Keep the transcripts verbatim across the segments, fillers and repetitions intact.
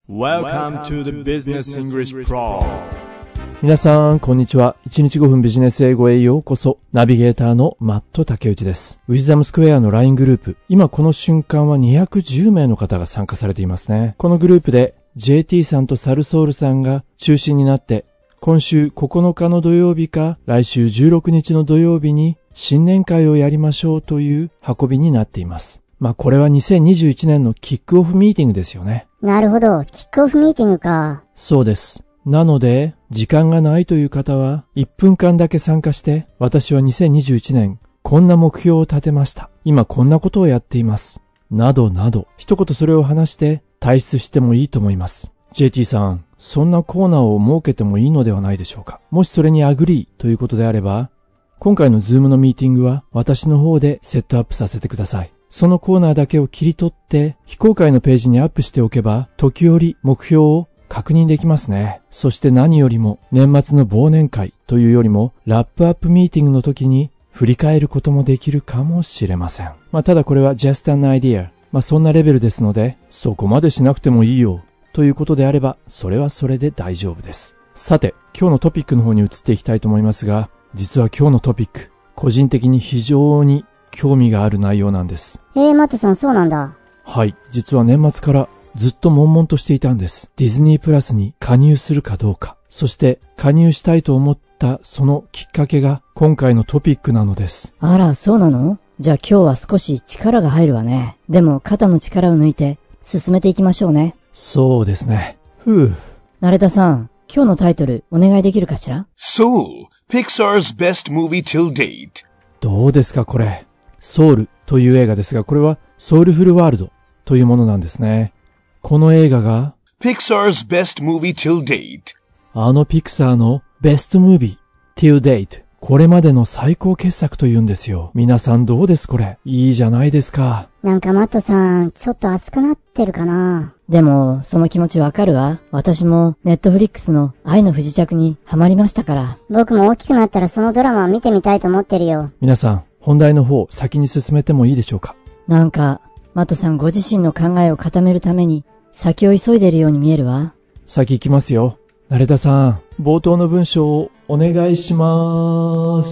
Welcome to the Business English Pro。 皆さんこんにちは。いちにちごふんビジネス英語へようこそ。ナビゲーターのマット竹内です。ウィズダムスクエアの ライン グループ、今この瞬間はにひゃくじゅうめいの方が参加されていますね。このグループで ジェーティー さんとサルソールさんが中心になって、今週ここのかの土曜日か来週じゅうろくにちの土曜日に新年会をやりましょうという運びになっています。まあこれはにせんにじゅういちねんのキックオフミーティングですよね。 なるほど、キックオフミーティングか。 そうです。なので、時間がないという方はいっぷんかんだけ参加して、私はにせんにじゅういちねんこんな目標を立てました。今こんなことをやっています。などなど、一言それを話して退出してもいいと思います。ジェーティー さん、そんなコーナーを設けてもいいのではないでしょうか。もしそれにアグリーということであれば、今回のズームのミーティングは私の方でセットアップさせてください。そのコーナーだけを切り取って非公開のページにアップしておけば時折目標を確認できますね。そして何よりも年末の忘年会というよりもラップアップミーティングの時に振り返ることもできるかもしれません。まあただこれは just an idea。まあそんなレベルですのでそこまでしなくてもいいよということであればそれはそれで大丈夫です。さて今日のトピックの方に移っていきたいと思いますが、実は今日のトピック個人的に非常に興味がある内容なんです。 えー、マットさんそうなんだ。 はい、実は年末からずっと悶々としていたんです。ディズニープラスに加入するかどうか。そして加入したいと思ったそのきっかけが今回のトピックなのです。 あら、そうなの？じゃあ今日は少し力が入るわね。でも肩の力を抜いて進めていきましょうね。 そうですね。ふう。 成田さん、今日のタイトルお願いできるかしら？ Soul, Pixar's best movie till date。 どうですかこれ。ソウルという映画ですが、これはソウルフルワールドというものなんですね。この映画が Pixar's best movie till date。 あのピクサーのベストムービー till date、 これまでの最高傑作というんですよ。皆さんどうですこれ。いいじゃないですか。 なんかマットさんちょっと熱くなってるかな。 でもその気持ちわかるわ。私もネットフリックスの愛の不時着にハマりましたから。 僕も大きくなったらそのドラマを見てみたいと思ってるよ。 皆さん本題の方先に進めてもいいでしょうか。 なんかマットさんご自身の考えを固めるために先を急いでいるように見えるわ。 先行きますよ。成田さん、冒頭の文章をお願いします。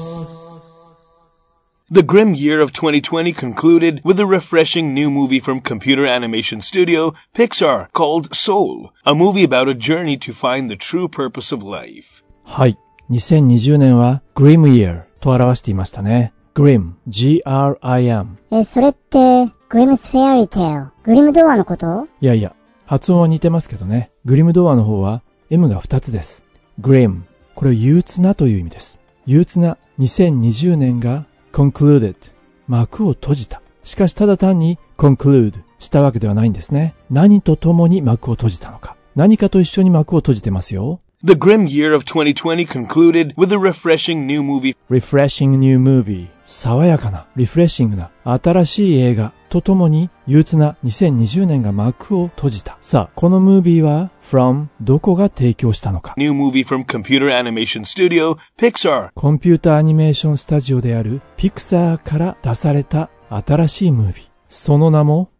The grim year of twenty twenty concluded with a refreshing new movie from computer animation studio Pixar called Soul, a movie about a journey to find the true purpose of life。 はい、にせんにじゅうねんは Grim Year と表していましたね。Grim、ジーアールアイエム。 え、それってグリムスフェアリーテール、グリムドアのこと？ いやいや、発音は似てますけどね。グリムドアの方は M がふたつです。Grim、これは憂鬱なという意味です。憂鬱なにせんにじゅうねんが concluded、 幕を閉じた。しかしただ単に conclude したわけではないんですね。何とともに幕を閉じたのか。何かと一緒に幕を閉じてますよ。 The grim year of twenty twenty concluded with a refreshing new movie. Refreshing new movie。爽やかな、リフレッシングな、新しい映画とともに憂鬱なにせんにじゅうねんが幕を閉じた。さあ、このムービーは from どこが提供したのか。 New movie from computer animation studio Pixar。 コンピュータアニメーションスタジオであるピクサーから出された新しいムービー。その名も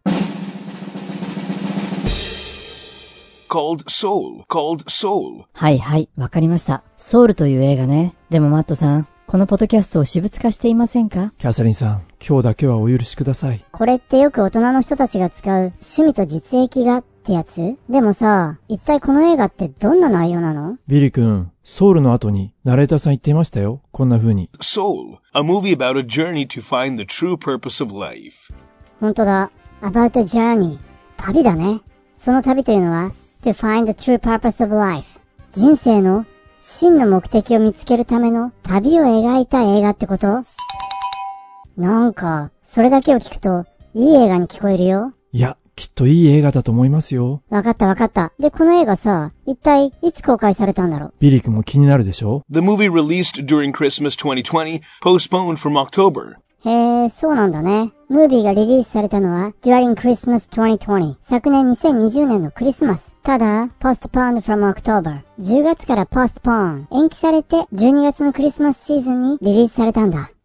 called Soul, called Soul。 はいはい、わかりました。ソウルという映画ね。でもマットさん、このポッドキャストを私物化していませんか？ キャサリンさん、今日だけはお許しください。 これってよく大人の人たちが使う趣味と実益がってやつ？でもさ、一体この映画ってどんな内容なの？ ビリ君、ソウルの後にナレーターさん言っていましたよ。こんな風に。 Soul, a movie about a journey to find the true purpose of life。 ほんとだ。About a journey。旅だね。その旅というのはTo find the true purpose of life。 人生の真の目的を見つけるための旅を描いた映画ってこと？なんか、それだけを聞くと、いい映画に聞こえるよ。 いや、きっといい映画だと思いますよ。 わかったわかった。で、この映画さ、一体いつ公開されたんだろう？ ビリー君も気になるでしょ？ The movie released during Christmas twenty twenty, postponed from October。 へえ、そうなんだね。ムービーがリリースされたのは during Christmas twenty twenty。昨年にせんにじゅうねんのクリスマス。ただ、postponed from October。じゅうがつから postpone。延期されてじゅうにがつのクリスマスシーズンにリリースされたんだ。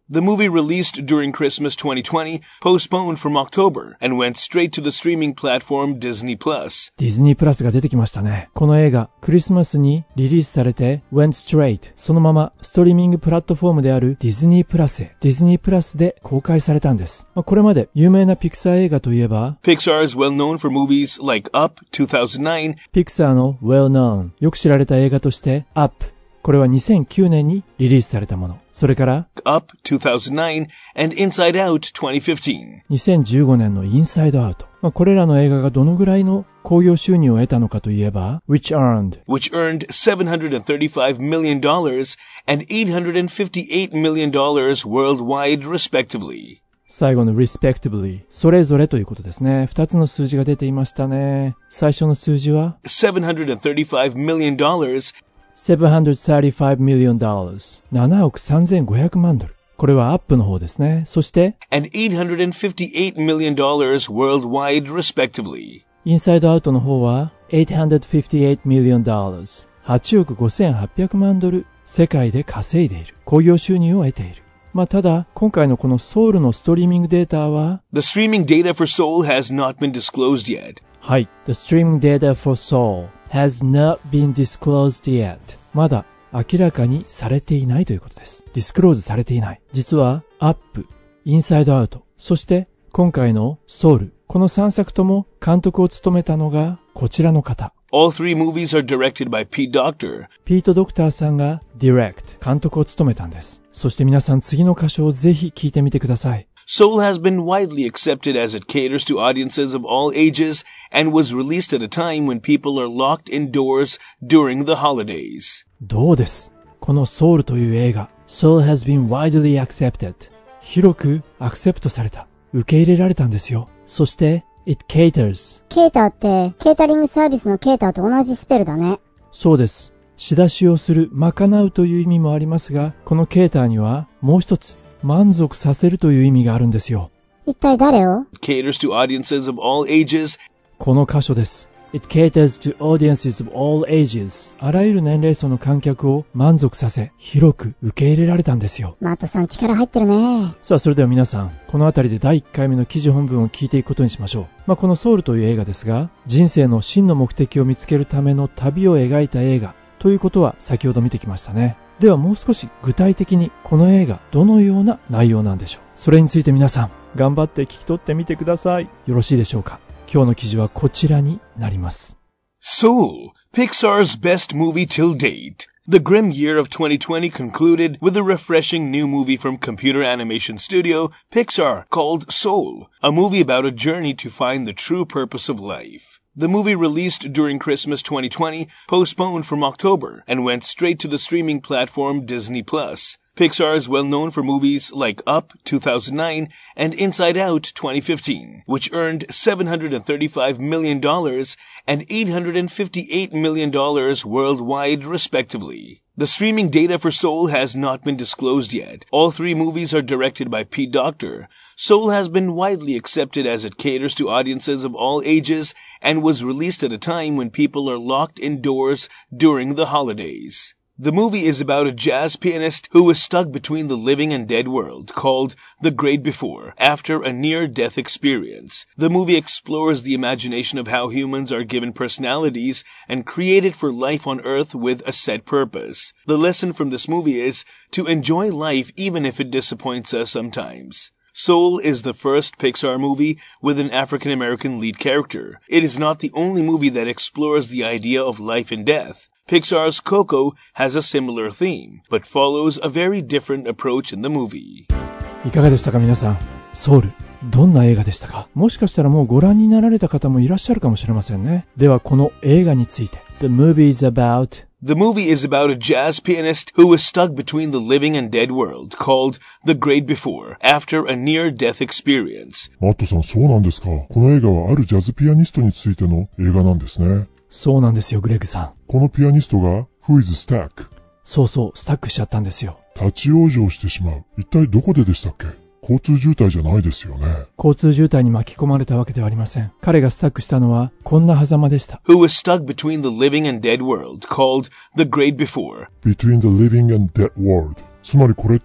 The movie released during Christmas twenty twenty postponed from October and went straight to the streaming platform Disney Plus. ディズニープラスが出てきましたね。この映画、クリスマスにリリースされて went straight そのままストリーミングプラットフォームであるディズニープラスへディズニープラスで公開されたんです。まあ、これまで有名なピクサー映画といえば Pixar is well known for movies like Up two thousand nine ピクサーの well known よく知られた映画として Upこれはにせんきゅうねんにリリースされたもの。それから Up two thousand nine and Inside Out twenty fifteen にせんじゅうごねんのインサイドアウト。まあ、これらの映画がどのぐらいの興行収入を得たのかといえば which earned which earned seven hundred thirty-five million dollars and eight hundred fifty-eight million dollars worldwide respectively. 最後の respectively それぞれということですね。二つの数字が出ていましたね。最初の数字は seven hundred thirty-five million dollars seven hundred thirty-five million dollars ななおくさんぜんごひゃくまんドル。これはアップの方ですね。そして and eight hundred fifty-eight million dollars worldwide respectively. インサイドアウトの方は eight hundred fifty-eight million dollars はちおくごせんはっぴゃくまんドル世界で稼いでいる。興行収入を得ている。まあ、ただ、今回のこのソウルのストリーミングデータは The streaming data for Seoul has not been disclosed yet. はい。The streaming data for Seoul has not been disclosed yet. まだ明らかにされていないということです。ディスクローズされていない。実は、アップ、インサイドアウト、そして今回のソウル。このさんさくとも監督を務めたのがこちらの方。 All three movies are directed by Pete Docter. ピート・ドクターさんが Direct 監督を務めたんです。そして皆さん次の箇所をぜひ聞いてみてください。 Soul has been widely accepted as it caters to audiences of all ages and was released at a time when people are locked indoors during the holidays. どうです。このソウルという映画 Soul has been widely accepted 広くアクセプトされた。受け入れられたんですよ。そして It caters ケーターってケータリングサービスのケーターと同じスペルだね。 そうです。仕出しをする、賄うという意味もありますが、このケーターにはもう一つ満足させるという意味があるんですよ。 一体誰を？ Caters to audiences of all ages. この箇所です。It caters to audiences of all ages. あらゆる年齢層の観客を満足させ、広く受け入れられたんですよ。 マットさん力入ってるね。 さあ、それでは皆さん、このあたりでだいいっかいめの記事本文を聞いていくことにしましょう。まあ、このソウルという映画ですが、人生の真の目的を見つけるための旅を描いた映画ということは先ほど見てきましたね。ではもう少し具体的にこの映画どのような内容なんでしょう。それについて皆さん頑張って聞き取ってみてください。よろしいでしょうか。今日の記事はこちらになります。 Soul, Pixar's best movie till date. The grim year of twenty twenty concluded with a refreshing new movie from computer animation studio Pixar called Soul, a movie about a journey to find the true purpose of life. The movie released during Christmas twenty twenty postponed from October and went straight to the streaming platform Disney Plus. Pixar is well known for movies like Up two thousand nine and Inside Out twenty fifteen, which earned seven hundred thirty-five million dollars and eight hundred fifty-eight million dollars worldwide respectively. The streaming data for Soul has not been disclosed yet. All three movies are directed by Pete Docter. Soul has been widely accepted as it caters to audiences of all ages and was released at a time when people are locked indoors during the holidays. The movie is about a jazz pianist who is stuck between the living and dead world, called The Great Before, after a near-death experience. The movie explores the imagination of how humans are given personalities and created for life on Earth with a set purpose. The lesson from this movie is to enjoy life even if it disappoints us sometimes. Soul is the first Pixar movie with an African-American lead character. It is not the only movie that explores the idea of life and death. Pixar's Coco has a similar theme, but follows a very different approach in the movie. いかがでしたか皆さん。ソウル、どんな映画でしたか。もしかしたらもうご覧になられた方もいらっしゃるかもしれませんね。ではこの映画について。The movie is about The movie is about a jazz pianist who is stuck between the living and dead world, called The Great Before, after a near-death experience. マットさん、そうなんですか。この映画はあるジャズピアニストについての映画なんですね。 そうなんですよ、グレッグさん。 このピアニストが Who is stuck? そうそう、スタックしちゃったんですよ。 立ち往生してしまう。一体どこででしたっけ。交通渋滞じゃないですよね。 交通渋滞に巻き込まれたわけではありません。彼がスタックしたのはこんな狭間でした。 Who was stuck between the living and dead world, called The Great Before. Between the living and dead world. つまりこれって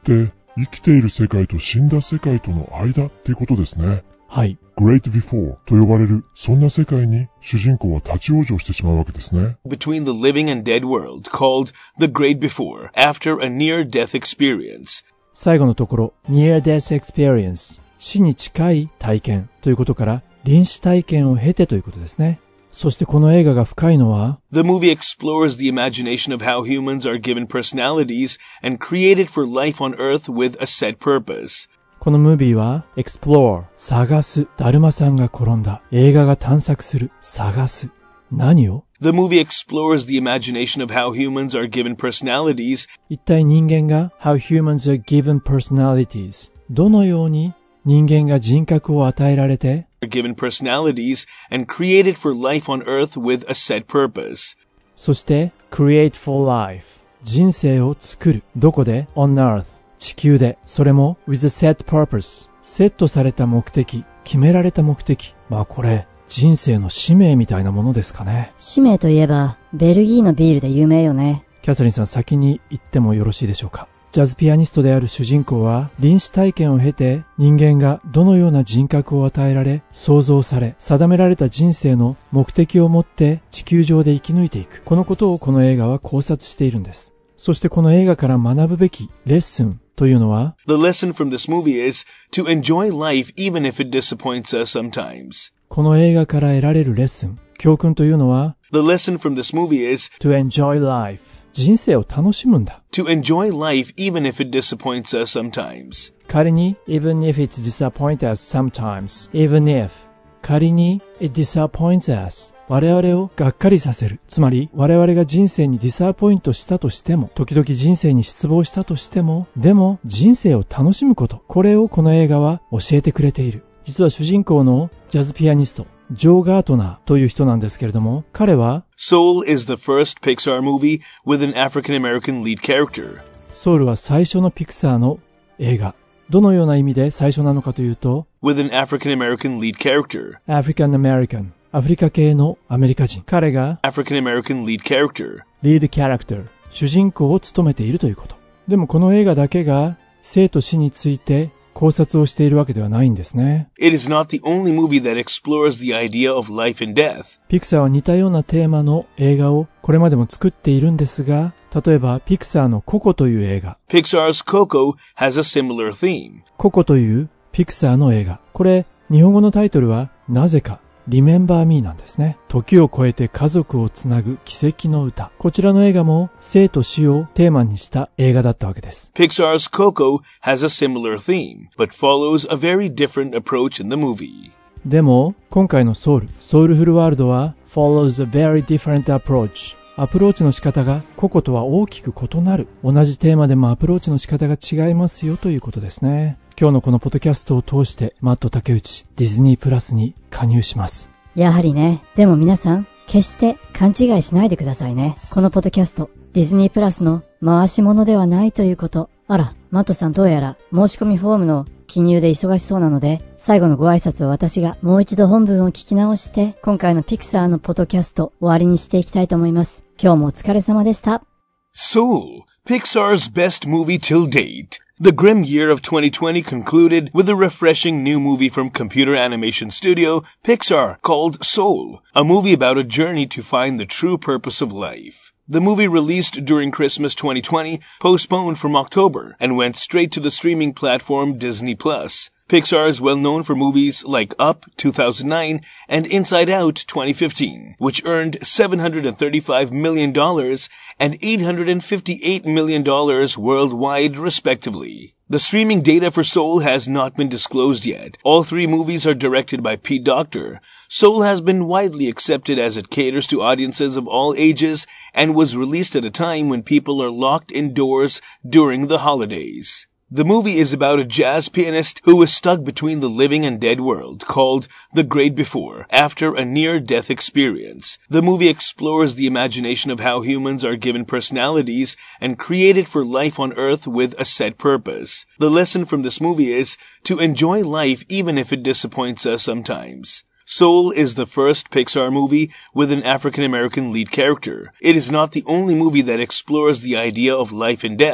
生きている世界と死んだ世界との間ってことですね。 はい。 Great Before と呼ばれる、そんな世界に主人公は立ち往生してしまうわけですね。 Between the living and dead world, called the Great Before, after a near-death experience. 最後のところ、near death experience、死に近い体験ということから、臨死体験を経てということですね。そしてこの映画が深いのは、 The movie explores the imagination of how humans are given personalities and created for life on Earth with a set purpose. このムービーは explore 探す、だるまさんが転んだ、映画が探索する、探す、何を？ The movie explores the imagination of how humans are given personalities. 一体人間が how humans are given personalities どのように人間が人格を与えられて are given personalities and created for life on Earth with a set purpose. そして create for life 人生を作る、どこで on Earth地球で、それも with a set purpose セットされた目的、決められた目的。まあこれ人生の使命みたいなものですかね。 使命といえばベルギーのビールで有名よね。 キャサリンさん、先に言ってもよろしいでしょうか。ジャズピアニストである主人公は臨死体験を経て人間がどのような人格を与えられ、創造され、定められた人生の目的を持って地球上で生き抜いていく。このことをこの映画は考察しているんです。そしてこの映画から学ぶべきレッスンというのは The lesson from this movie is to enjoy life even if it disappoints us sometimes. この映画から得られるレッスン、教訓というのは The lesson from this movie is to enjoy life 人生を楽しむんだ。 to enjoy life even if it disappoints us sometimes. 仮に even if it disappoints us sometimes even if 仮に it disappoints us 我々をがっかりさせる。つまり我々が人生にディサポイントしたとしても、時々人生に失望したとしても、でも人生を楽しむこと、これをこの映画は教えてくれている。実は主人公のジャズピアニスト、ジョー・ガートナーという人なんですけれども、彼は Soul is the first Pixar movie with an African American lead character. ソウルは最初のピクサーの映画。どのような意味で最初なのかというと with an African American lead character. African American アフリカ系のアメリカ人。彼が African American lead character. リードキャラクター、主人公を務めているということ。でもこの映画だけが生と死について考察をしているわけではないんですね。 It is not the only movie that explores the idea of life and death. ピクサーは似たようなテーマの映画をこれまでも作っているんですが、例えばピクサーのココという映画。 Pixar's Coco has a similar theme. ココというピクサーの映画。これ、日本語のタイトルはなぜかRemember Me なんですね。時を超えて家族をつなぐ奇跡の歌。こちらの映画も生と死をテーマにした映画だったわけです。 Pixar's Coco has a similar theme, but follows a very different approach in the movie. でも、今回のソウル、ソウルフルワールドは follows a very different approach。アプローチの仕方が個々とは大きく異なる。同じテーマでもアプローチの仕方が違いますよということですね。今日のこのポッドキャストを通してマット竹内ディズニープラスに加入します。 やはりね。でも皆さん、決して勘違いしないでくださいね。このポッドキャスト、ディズニープラスの回し物ではないということ。あら、マットさんどうやら申し込みフォームの記入で忙しそうなので、最後のご挨拶は私がもう一度本文を聞き直して、今回のピクサーのポッドキャスト終わりにしていきたいと思います。今日もお疲れ様でした。 Soul, Pixar's best movie till date. The grim year of twenty twenty concluded with a refreshing new movie from computer animation studio Pixar called Soul, a movie about a journey to find the true purpose of life. The movie released during Christmas twenty twenty postponed from October and went straight to the streaming platform Disney Plus. Pixar is well known for movies like Up two thousand nine and Inside Out twenty fifteen, which earned seven hundred thirty-five million dollars and eight hundred fifty-eight million dollars worldwide, respectively. The streaming data for Soul has not been disclosed yet. All three movies are directed by Pete Docter. Soul has been widely accepted as it caters to audiences of all ages and was released at a time when people are locked indoors during the holidays. The movie is about a jazz pianist who is stuck between the living and dead world, called The Great Before, after a near-death experience. The movie explores the imagination of how humans are given personalities and created for life on Earth with a set purpose. The lesson from this movie is to enjoy life even if it disappoints us sometimes. Soul is the first Pixar movie with an African American lead character. It is not the only movie that explores the idea of life and death.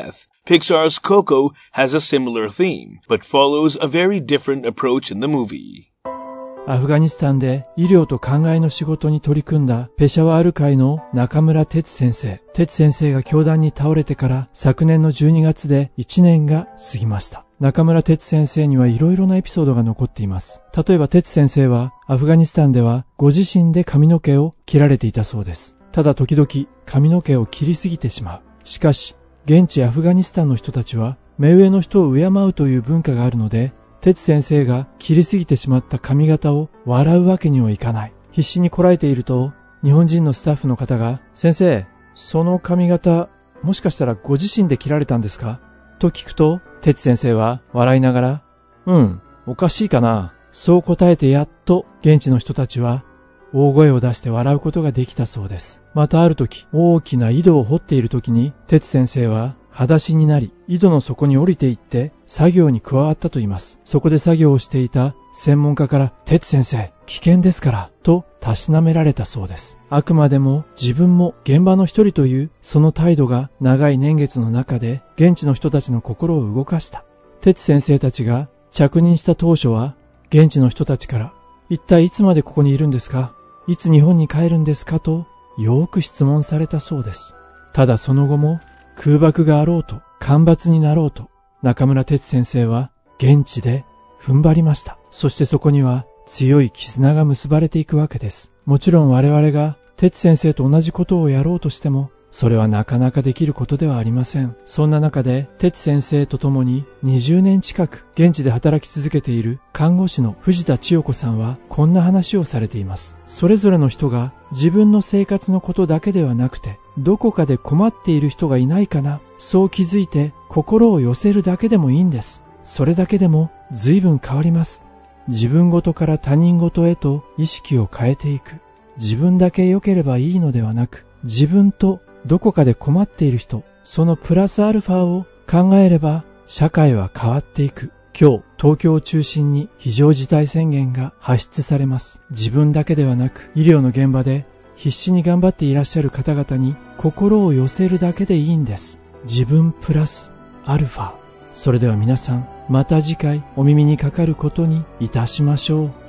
Pixar's Coco has a similar theme, but follows a very different approach in the movie. アフガニスタンで医療と考えの仕事に取り組んだペシャワール会の中村哲先生。哲先生が凶弾に倒れてから昨年のじゅうにがつでいちねんが過ぎました。中村哲先生にはいろいろなエピソードが残っています。例えば哲先生はアフガニスタンではご自身で髪の毛を切られていたそうです。ただ時々髪の毛を切りすぎてしまう。しかし現地アフガニスタンの人たちは目上の人を敬うという文化があるので、哲先生が切りすぎてしまった髪型を笑うわけにはいかない。必死にこらえていると、日本人のスタッフの方が、先生、その髪型、もしかしたらご自身で切られたんですかと聞くと、哲先生は笑いながら、うん、おかしいかな。そう答えてやっと現地の人たちは大声を出して笑うことができたそうです。またある時、大きな井戸を掘っている時に、哲先生は裸足になり、井戸の底に降りていって作業に加わったと言います。そこで作業をしていた専門家から、哲先生、危険ですから、とたしなめられたそうです。あくまでも自分も現場の一人というその態度が長い年月の中で現地の人たちの心を動かした。哲先生たちが着任した当初は、現地の人たちから、一体いつまでここにいるんですか？いつ日本に帰るんですか？とよく質問されたそうです。ただその後も空爆があろうと干ばつになろうと中村哲先生は現地で踏ん張りました。そしてそこには強い絆が結ばれていくわけです。もちろん我々が哲先生と同じことをやろうとしてもそれはなかなかできることではありません。そんな中で哲先生と共ににじゅうねん近く現地で働き続けている看護師の藤田千代子さんはこんな話をされています。それぞれの人が自分の生活のことだけではなくてどこかで困っている人がいないかな、そう気づいて心を寄せるだけでもいいんです。それだけでも随分変わります。自分ごとから他人ごとへと意識を変えていく。自分だけ良ければいいのではなく、自分とどこかで困っている人、そのプラスアルファを考えれば社会は変わっていく。今日、東京を中心に非常事態宣言が発出されます。自分だけではなく、医療の現場で必死に頑張っていらっしゃる方々に心を寄せるだけでいいんです。自分プラスアルファ。それでは皆さん、また次回お耳にかかることにいたしましょう。